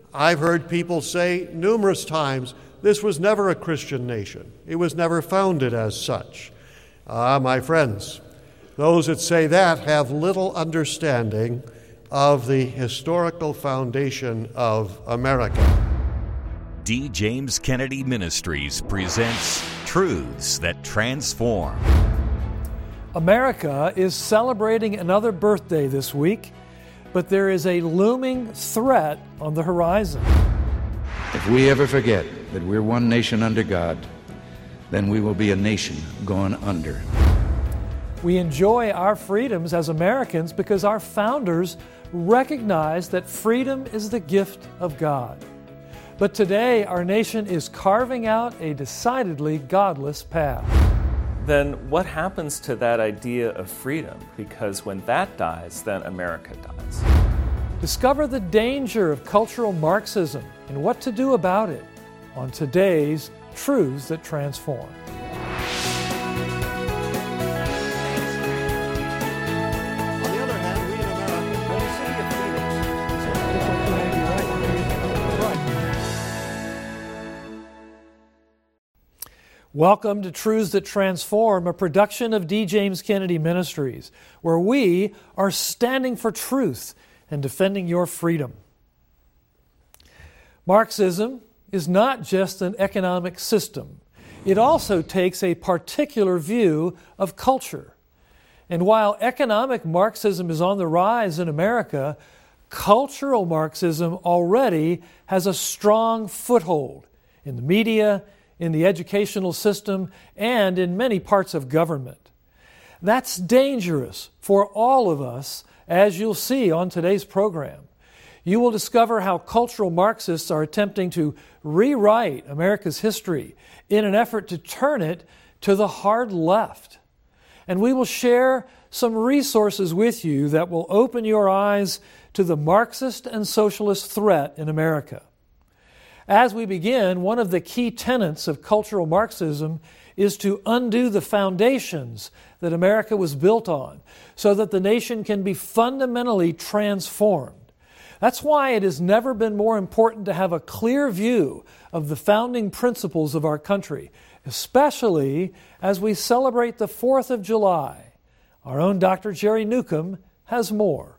I've heard people say numerous times, this was never a Christian nation. It was never founded as such. My friends, those that say that have little understanding of the historical foundation of America. D. James Kennedy Ministries presents Truths That Transform. America is celebrating another birthday this week, but there is a looming threat on the horizon. If we ever forget that we're one nation under God, then we will be a nation going under. We enjoy our freedoms as Americans because our founders recognized that freedom is the gift of God. But today, our nation is carving out a decidedly godless path. Then what happens to that idea of freedom? Because when that dies, then America dies. Discover the danger of cultural Marxism and what to do about it on today's Truths That Transform. Welcome to Truths That Transform, a production of D. James Kennedy Ministries, where we are standing for truth and defending your freedom. Marxism is not just an economic system. It also takes a particular view of culture. And while economic Marxism is on the rise in America, cultural Marxism already has a strong foothold in the media, in the educational system, and in many parts of government. That's dangerous for all of us, as you'll see on today's program. You will discover how cultural Marxists are attempting to rewrite America's history in an effort to turn it to the hard left. And we will share some resources with you that will open your eyes to the Marxist and socialist threat in America. As we begin, one of the key tenets of cultural Marxism is to undo the foundations that America was built on so that the nation can be fundamentally transformed. That's why it has never been more important to have a clear view of the founding principles of our country, especially as we celebrate the 4th of July. Our own Dr. Jerry Newcomb has more.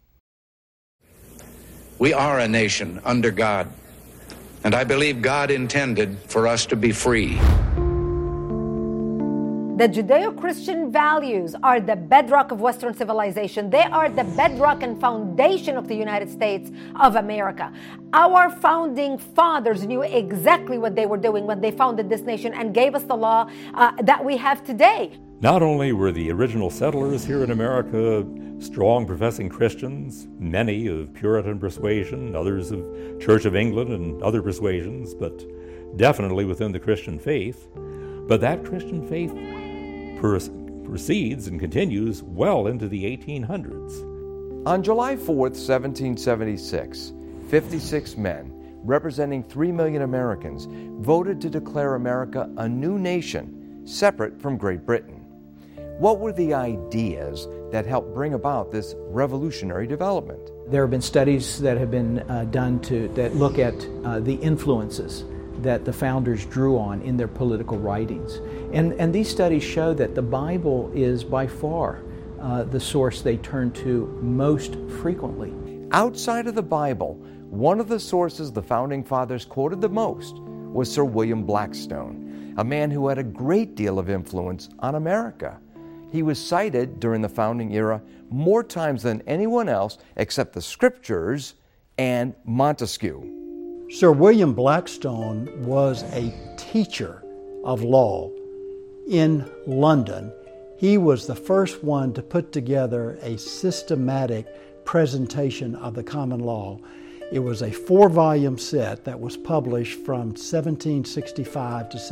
We are a nation under God, and I believe God intended for us to be free. The Judeo-Christian values are the bedrock of Western civilization. They are the bedrock and foundation of the United States of America. Our founding fathers knew exactly what they were doing when they founded this nation and gave us the law that we have today. Not only were the original settlers here in America strong professing Christians, many of Puritan persuasion, others of Church of England and other persuasions, but definitely within the Christian faith. But that Christian faith proceeds and continues well into the 1800s. On July 4th, 1776, 56 men, representing 3 million Americans, voted to declare America a new nation, separate from Great Britain. What were the ideas that helped bring about this revolutionary development? There have been studies that have been done that look at the influences that the founders drew on in their political writings. And these studies show that the Bible is by far the source they turn to most frequently. Outside of the Bible, one of the sources the Founding Fathers quoted the most was Sir William Blackstone, a man who had a great deal of influence on America. He was cited during the founding era more times than anyone else except the Scriptures and Montesquieu. Sir William Blackstone was a teacher of law in London. He was the first one to put together a systematic presentation of the common law. It was a 4-volume set that was published from 1765 to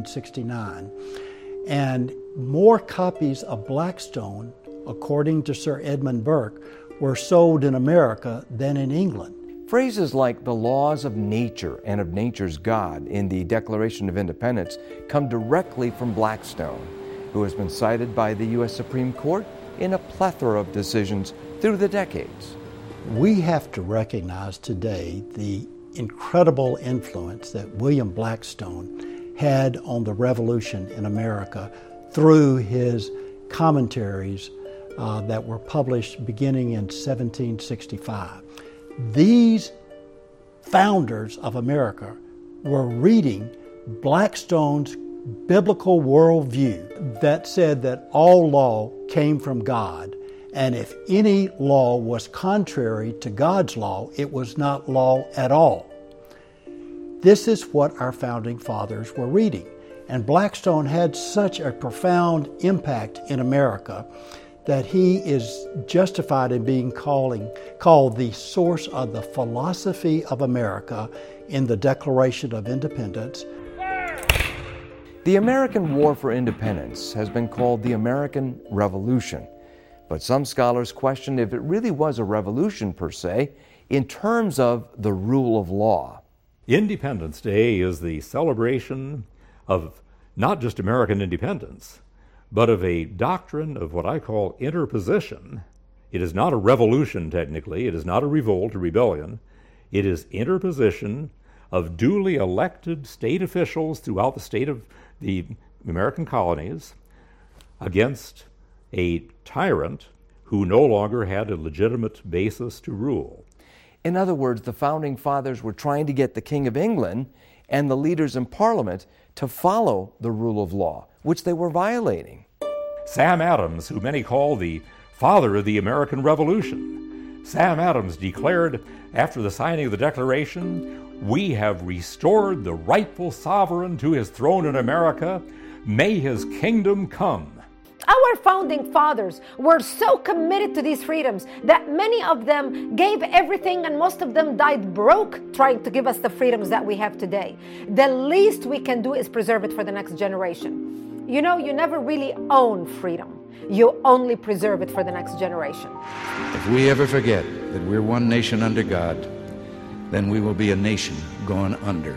1769. And more copies of Blackstone, according to Sir Edmund Burke, were sold in America than in England. Phrases like the laws of nature and of nature's God in the Declaration of Independence come directly from Blackstone, who has been cited by the U.S. Supreme Court in a plethora of decisions through the decades. We have to recognize today the incredible influence that William Blackstone had on the revolution in America through his commentaries that were published beginning in 1765. These founders of America were reading Blackstone's biblical worldview that said that all law came from God, and if any law was contrary to God's law, it was not law at all. This is what our founding fathers were reading, and Blackstone had such a profound impact in America that he is justified in being called the source of the philosophy of America in the Declaration of Independence. The American War for Independence has been called the American Revolution, but some scholars question if it really was a revolution per se in terms of the rule of law. Independence Day is the celebration of not just American independence, but of a doctrine of what I call interposition. It is not a revolution, technically. It is not a revolt or rebellion. It is interposition of duly elected state officials throughout the state of the American colonies against a tyrant who no longer had a legitimate basis to rule. In other words, the Founding Fathers were trying to get the King of England and the leaders in Parliament to follow the rule of law, which they were violating. Sam Adams, who many call the father of the American Revolution, Sam Adams declared after the signing of the Declaration, "We have restored the rightful sovereign to his throne in America. May his kingdom come." Our founding fathers were so committed to these freedoms that many of them gave everything and most of them died broke trying to give us the freedoms that we have today. The least we can do is preserve it for the next generation. You know, you never really own freedom. You only preserve it for the next generation. If we ever forget that we're one nation under God, then we will be a nation going under.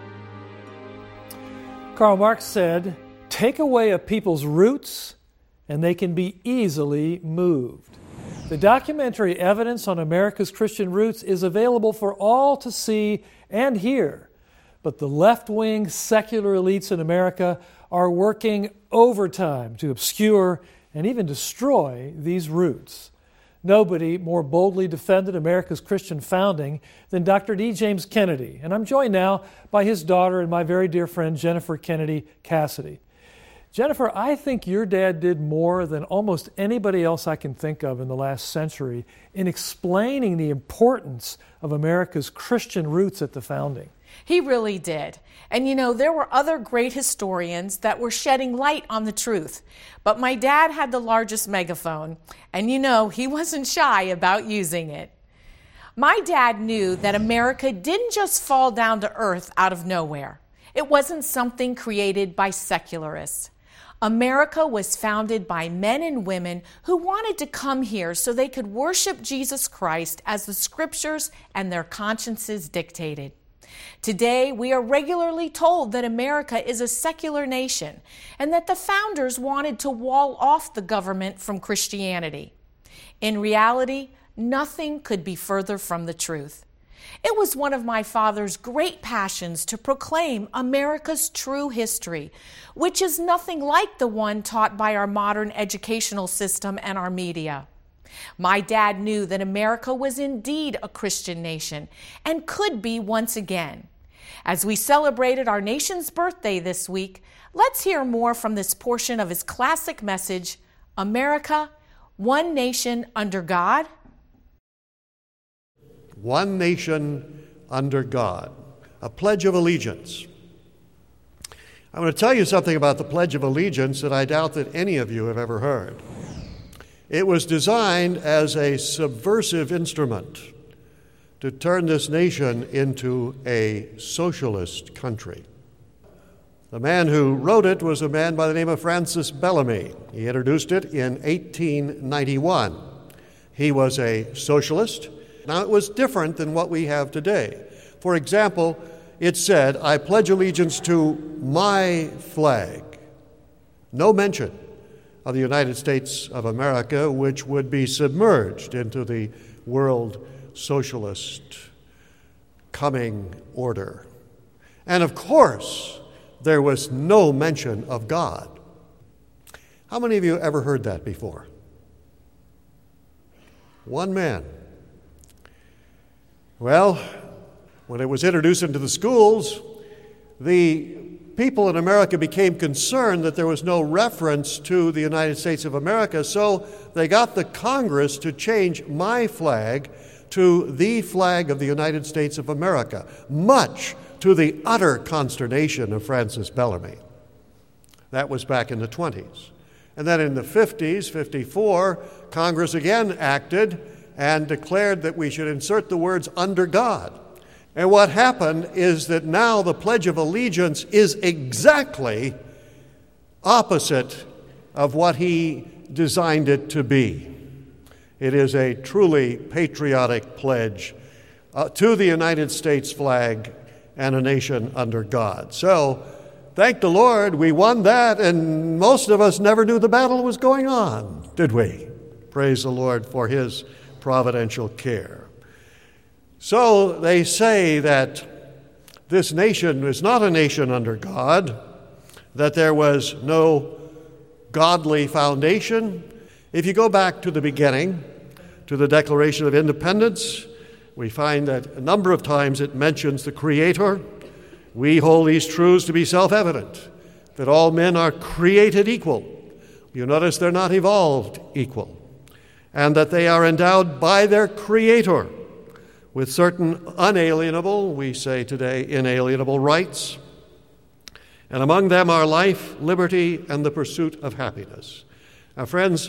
Karl Marx said, "Take away a people's roots, and they can be easily moved." The documentary Evidence on America's Christian Roots is available for all to see and hear. But the left-wing secular elites in America are working overtime to obscure and even destroy these roots. Nobody more boldly defended America's Christian founding than Dr. D. James Kennedy, and I'm joined now by his daughter and my very dear friend Jennifer Kennedy Cassidy. Jennifer, I think your dad did more than almost anybody else I can think of in the last century in explaining the importance of America's Christian roots at the founding. He really did. And you know, there were other great historians that were shedding light on the truth. But my dad had the largest megaphone, and you know, he wasn't shy about using it. My dad knew that America didn't just fall down to earth out of nowhere. It wasn't something created by secularists. America was founded by men and women who wanted to come here so they could worship Jesus Christ as the scriptures and their consciences dictated. Today, we are regularly told that America is a secular nation and that the founders wanted to wall off the government from Christianity. In reality, nothing could be further from the truth. It was one of my father's great passions to proclaim America's true history, which is nothing like the one taught by our modern educational system and our media. My dad knew that America was indeed a Christian nation and could be once again. As we celebrated our nation's birthday this week, let's hear more from this portion of his classic message, America, One Nation Under God. One nation under God, a Pledge of Allegiance. I'm going to tell you something about the Pledge of Allegiance that I doubt that any of you have ever heard. It was designed as a subversive instrument to turn this nation into a socialist country. The man who wrote it was a man by the name of Francis Bellamy. He introduced it in 1891. He was a socialist. Now, it was different than what we have today. For example, it said, "I pledge allegiance to my flag." No mention of the United States of America, which would be submerged into the world socialist coming order. And of course, there was no mention of God. How many of you ever heard that before? One man. Well, when it was introduced into the schools, the people in America became concerned that there was no reference to the United States of America, so they got the Congress to change my flag to the flag of the United States of America, much to the utter consternation of Francis Bellamy. That was back in the 20s. And then in the 50s, 54, Congress again acted and declared that we should insert the words "under God." And what happened is that now the Pledge of Allegiance is exactly opposite of what he designed it to be. It is a truly patriotic pledge to the United States flag and a nation under God. So, thank the Lord, we won that, and most of us never knew the battle was going on, did we? Praise the Lord for his providential care. So they say that this nation is not a nation under God, that there was no godly foundation. If you go back to the beginning, to the Declaration of Independence, we find that a number of times it mentions the Creator. We hold these truths to be self-evident, that all men are created equal. You notice they're not evolved equal, and that they are endowed by their Creator with certain unalienable, we say today, inalienable rights, and among them are life, liberty, and the pursuit of happiness. Now, friends,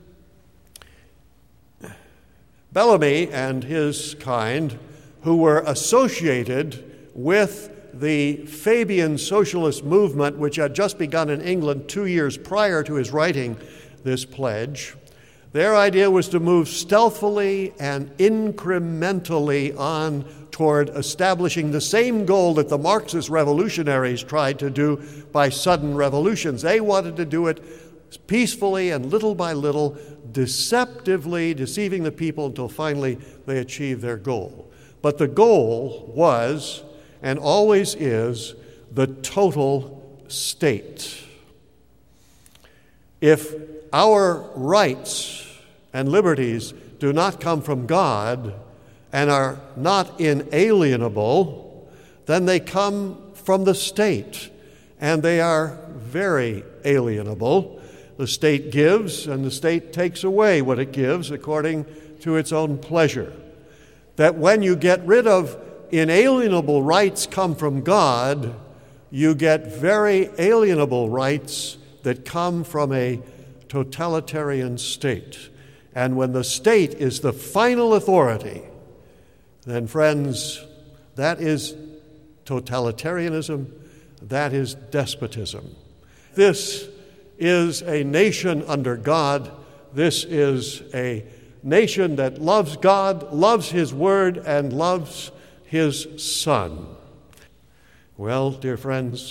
Bellamy and his kind, who were associated with the Fabian socialist movement, which had just begun in England 2 years prior to his writing this pledge, their idea was to move stealthily and incrementally on toward establishing the same goal that the Marxist revolutionaries tried to do by sudden revolutions. They wanted to do it peacefully and little by little, deceptively deceiving the people until finally they achieved their goal. But the goal was, and always is, the total state. If our rights and liberties do not come from God and are not inalienable, then they come from the state, and they are very alienable. The state gives, and the state takes away what it gives according to its own pleasure. That when you get rid of inalienable rights come from God, you get very alienable rights that come from a totalitarian state. And when the state is the final authority, then, friends, that is totalitarianism, that is despotism. This is a nation under God. This is a nation that loves God, loves His Word, and loves His Son. Well, dear friends,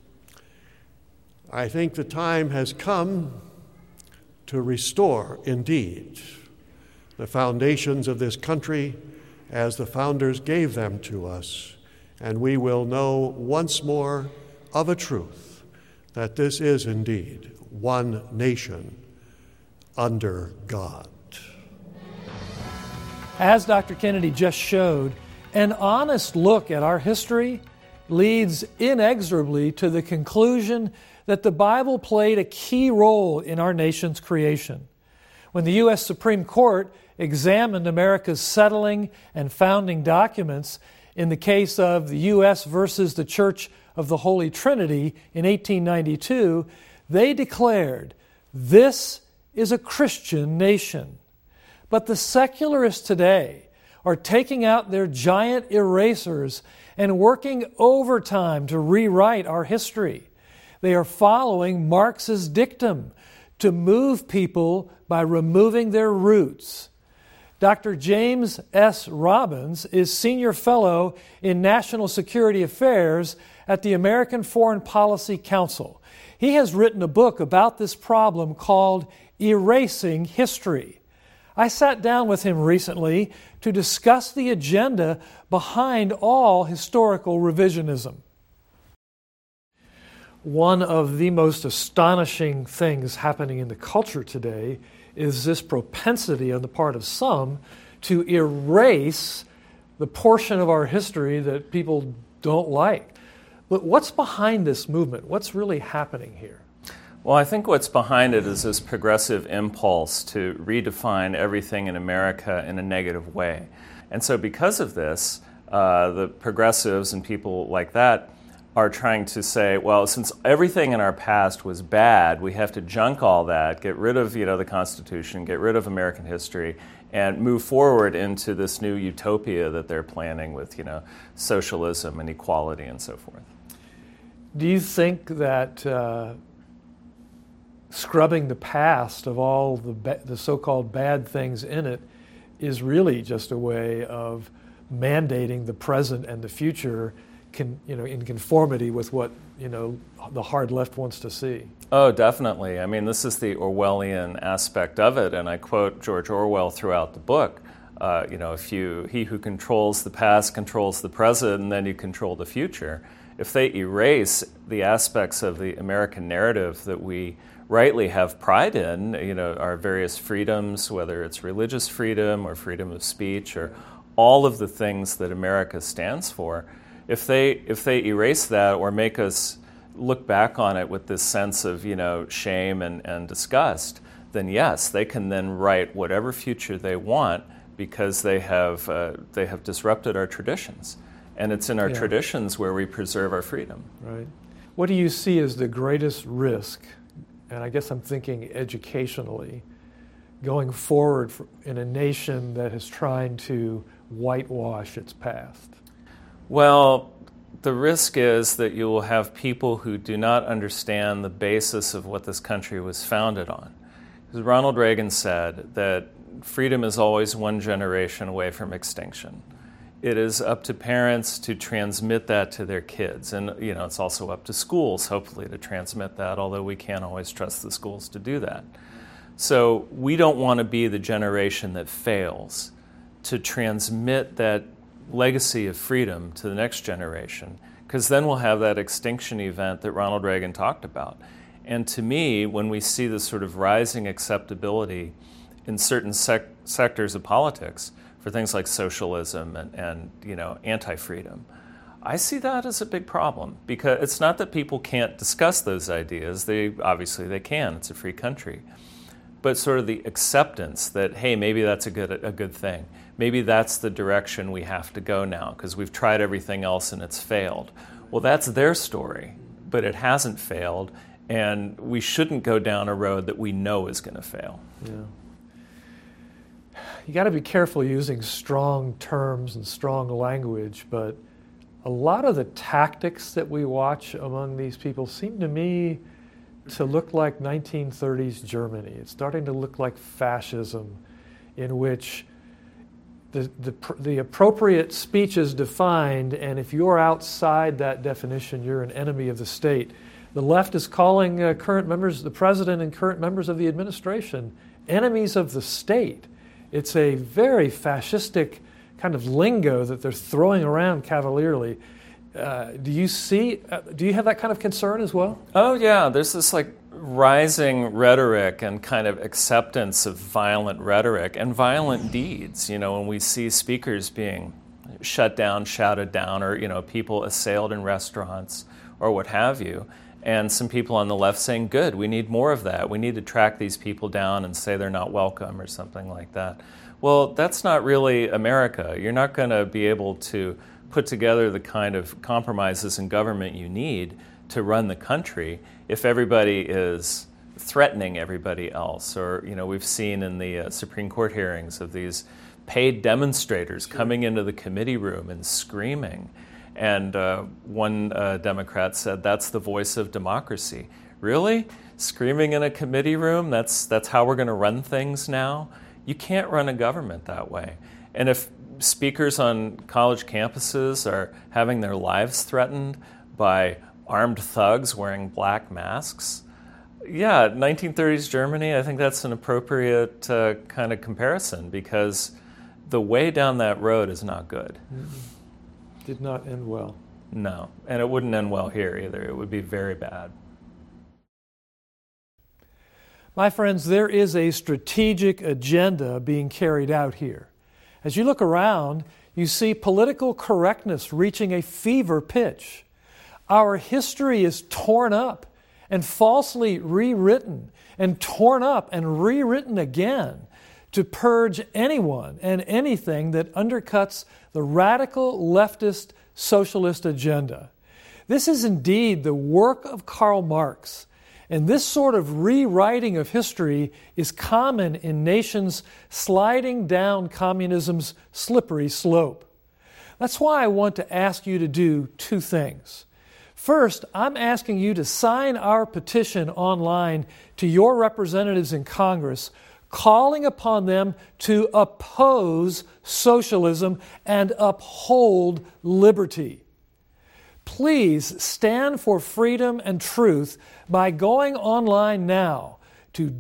I think the time has come to restore, indeed, the foundations of this country as the founders gave them to us, and we will know once more of a truth that this is indeed one nation under God. As Dr. Kennedy just showed, an honest look at our history leads inexorably to the conclusion that the Bible played a key role in our nation's creation. When the U.S. Supreme Court examined America's settling and founding documents in the case of the U.S. versus the Church of the Holy Trinity in 1892, they declared, "This is a Christian nation." But the secularists today are taking out their giant erasers and working overtime to rewrite our history. They are following Marx's dictum to move people by removing their roots. Dr. James S. Robbins is Senior Fellow in National Security Affairs at the American Foreign Policy Council. He has written a book about this problem called Erasing History. I sat down with him recently to discuss the agenda behind all historical revisionism. One of the most astonishing things happening in the culture today is this propensity on the part of some to erase the portion of our history that people don't like. But what's behind this movement? What's really happening here? Well, I think what's behind it is this progressive impulse to redefine everything in America in a negative way. And so because of this, the progressives and people like that are trying to say, well, since everything in our past was bad, we have to junk all that, get rid of the Constitution, get rid of American history, and move forward into this new utopia that they're planning with socialism and equality and so forth. Do you think that scrubbing the past of all the so-called bad things in it is really just a way of mandating the present and the future in conformity with what the hard left wants to see? Oh, definitely. I mean, this is the Orwellian aspect of it, and I quote George Orwell throughout the book. He who controls the past controls the present, and then you control the future. If they erase the aspects of the American narrative that we rightly have pride in, our various freedoms, whether it's religious freedom or freedom of speech or all of the things that America stands for, if they erase that or make us look back on it with this sense of shame and disgust, then yes, they can then write whatever future they want because they have disrupted our traditions. And it's in our traditions where we preserve our freedom. Right. What do you see as the greatest risk, and I guess I'm thinking educationally, going forward in a nation that is trying to whitewash its past? Well, the risk is that you will have people who do not understand the basis of what this country was founded on. Because Ronald Reagan said that freedom is always one generation away from extinction. It is up to parents to transmit that to their kids. And, it's also up to schools, hopefully, to transmit that, although we can't always trust the schools to do that. So we don't want to be the generation that fails to transmit that legacy of freedom to the next generation, because then we'll have that extinction event that Ronald Reagan talked about. And to me, when we see this sort of rising acceptability in certain sectors of politics for things like socialism and anti-freedom, I see that as a big problem, because it's not that people can't discuss those ideas. Obviously they can. It's a free country. But sort of the acceptance that, hey, maybe that's a good thing. Maybe that's the direction we have to go now because we've tried everything else and it's failed. Well, that's their story, but it hasn't failed, and we shouldn't go down a road that we know is going to fail. Yeah. You got to be careful using strong terms and strong language, but a lot of the tactics that we watch among these people seem to me to look like 1930s Germany. It's starting to look like fascism, in which the appropriate speech is defined, and if you're outside that definition, you're an enemy of the state. The left is calling current members, the president and current members of the administration, enemies of the state. It's a very fascistic kind of lingo that they're throwing around cavalierly. Do you have that kind of concern as well? Oh yeah, there's this rising rhetoric and kind of acceptance of violent rhetoric and violent deeds. When we see speakers being shut down, shouted down, or people assailed in restaurants or what have you, and some people on the left saying, good, we need more of that. We need to track these people down and say they're not welcome or something like that. Well, that's not really America. You're not going to be able to put together the kind of compromises in government you need to run the country if everybody is threatening everybody else. Or, we've seen in the Supreme Court hearings of these paid demonstrators coming into the committee room and screaming. And one Democrat said, that's the voice of democracy. Really? Screaming in a committee room? That's how we're going to run things now? You can't run a government that way. And if speakers on college campuses are having their lives threatened by armed thugs wearing black masks, Yeah, 1930s Germany, I think that's an appropriate kind of comparison, because the way down that road is not good. Did not end well. No, and it wouldn't end well here either. It would be very bad. My friends, there is a strategic agenda being carried out here. As you look around, you see political correctness reaching a fever pitch. Our history is torn up and falsely rewritten, and torn up and rewritten again to purge anyone and anything that undercuts the radical leftist socialist agenda. This is indeed the work of Karl Marx, and this sort of rewriting of history is common in nations sliding down communism's slippery slope. That's why I want to ask you to do two things. First, I'm asking you to sign our petition online to your representatives in Congress, calling upon them to oppose socialism and uphold liberty. Please stand for freedom and truth by going online now to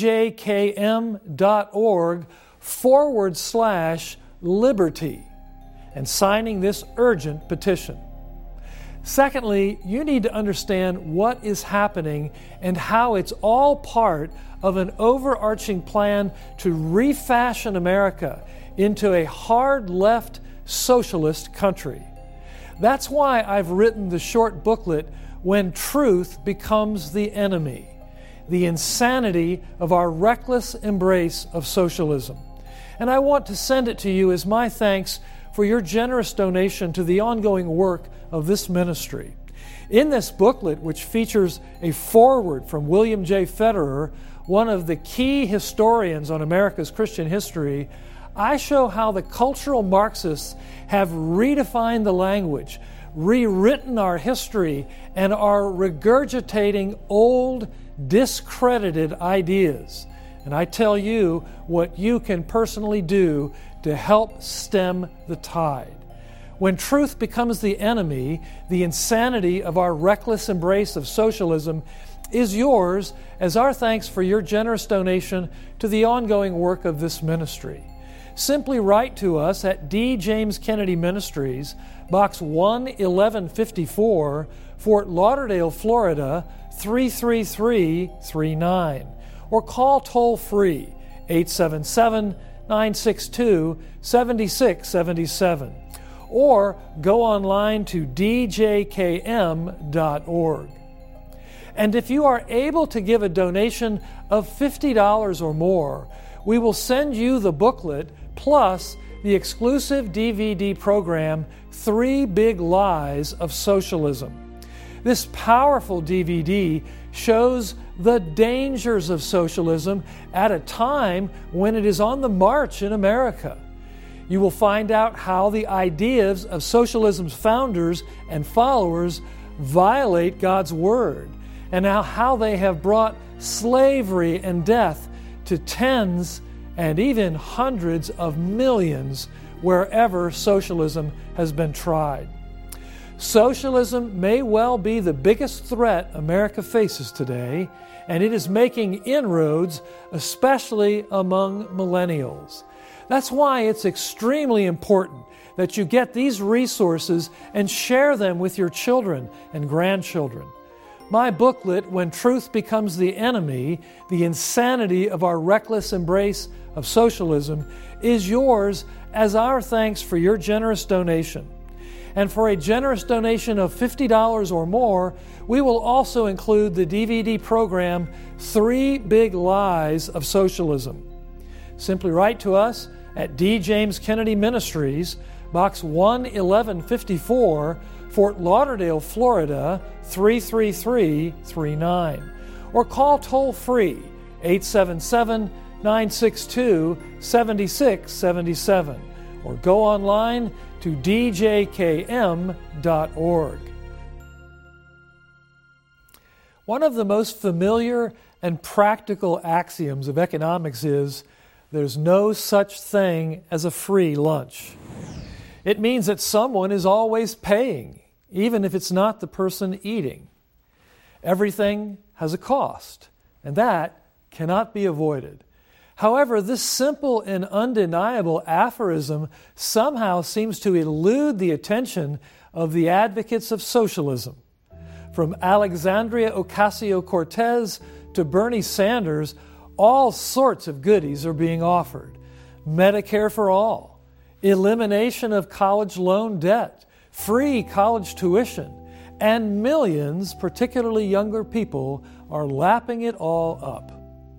djkm.org/liberty and signing this urgent petition. Secondly, you need to understand what is happening and how it's all part of an overarching plan to refashion America into a hard left socialist country. That's why I've written the short booklet, When Truth Becomes the Enemy, the insanity of our reckless embrace of socialism. And I want to send it to you as my thanks for your generous donation to the ongoing work of this ministry. In this booklet, which features a foreword from William J. Federer, one of the key historians on America's Christian history, I show how the cultural Marxists have redefined the language, rewritten our history, and are regurgitating old, discredited ideas. And I tell you what you can personally do to help stem the tide. When truth becomes the enemy, the insanity of our reckless embrace of socialism is yours as our thanks for your generous donation to the ongoing work of this ministry. Simply write to us at D. James Kennedy Ministries, Box 11154, Fort Lauderdale, Florida 33339, or call toll-free 877-962-7677, or go online to djkm.org. And if you are able to give a donation of $50 or more, we will send you the booklet plus the exclusive DVD program, 3 Big Lies of Socialism. This powerful DVD shows the dangers of socialism at a time when it is on the march in America. You will find out how the ideas of socialism's founders and followers violate God's Word, and how they have brought slavery and death to tens and even hundreds of millions wherever socialism has been tried. Socialism may well be the biggest threat America faces today, and it is making inroads, especially among millennials. That's why it's extremely important that you get these resources and share them with your children and grandchildren. My booklet, When Truth Becomes the Enemy, the insanity of our reckless embrace of socialism, is yours as our thanks for your generous donation. And for a generous donation of $50 or more, we will also include the DVD program, 3 Big Lies of Socialism. Simply write to us at D. James Kennedy Ministries, Box 11154, Fort Lauderdale, Florida 33339, or call toll-free 877-962-7677, or go online to djkm.org. One of the most familiar and practical axioms of economics is there's no such thing as a free lunch. It means that someone is always paying, even if it's not the person eating. Everything has a cost. and that cannot be avoided. However, this simple and undeniable aphorism somehow seems to elude the attention of the advocates of socialism. From Alexandria Ocasio-Cortez to Bernie Sanders, all sorts of goodies are being offered. Medicare for all, elimination of college loan debt, free college tuition, and millions, particularly younger people, are lapping it all up.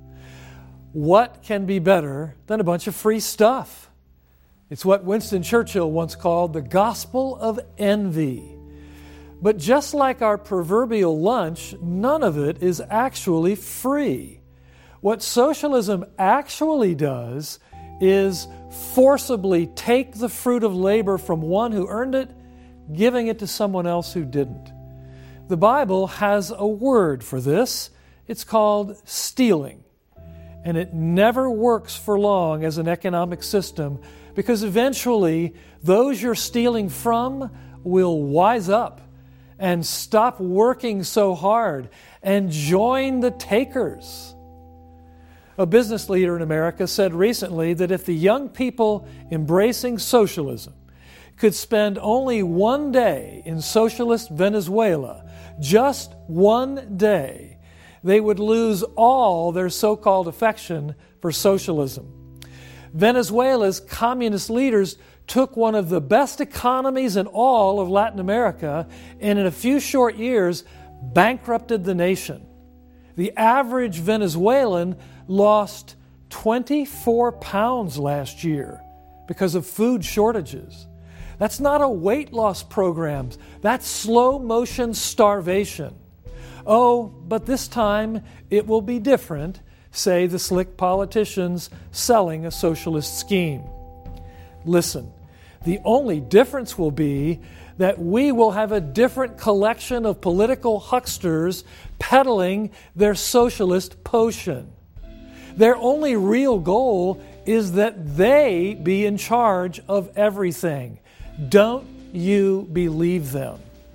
What can be better than a bunch of free stuff? It's what Winston Churchill once called the gospel of envy. But just like our proverbial lunch, none of it is actually free. What socialism actually does is forcibly take the fruit of labor from one who earned it, giving it to someone else who didn't. The Bible has a word for this. It's called stealing. And it never works for long as an economic system because eventually those you're stealing from will wise up and stop working so hard and join the takers. A business leader in America said recently that if the young people embracing socialism could spend only one day in socialist Venezuela, just one day, they would lose all their so-called affection for socialism. Venezuela's communist leaders took one of the best economies in all of Latin America and in a few short years bankrupted the nation. The average Venezuelan lost 24 pounds last year because of food shortages. That's not a weight loss program. That's slow motion starvation. Oh, but this time it will be different, say the slick politicians selling a socialist scheme. Listen, the only difference will be that we will have a different collection of political hucksters peddling their socialist potion. Their only real goal is that they be in charge of everything. Don't you believe them?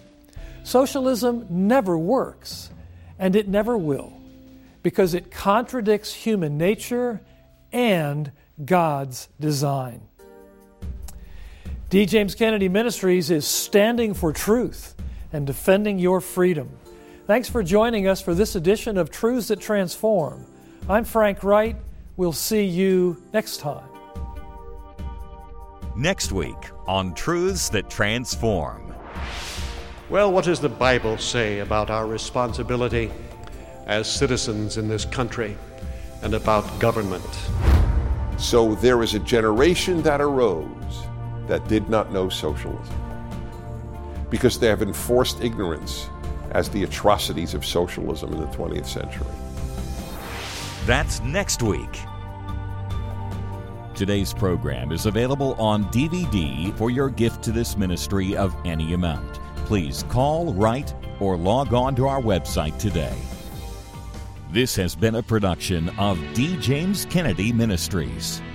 Socialism never works, and it never will, because it contradicts human nature and God's design. D. James Kennedy Ministries is standing for truth and defending your freedom. Thanks for joining us for this edition of Truths That Transform. I'm Frank Wright. We'll see you next time. Next week on Truths That Transform. Well, what does the Bible say about our responsibility as citizens in this country and about government? So there is a generation that arose that did not know socialism because they have enforced ignorance as the atrocities of socialism in the 20th century. That's next week. Today's program is available on DVD for your gift to this ministry of any amount. Please call, write, or log on to our website today. This has been a production of D. James Kennedy Ministries.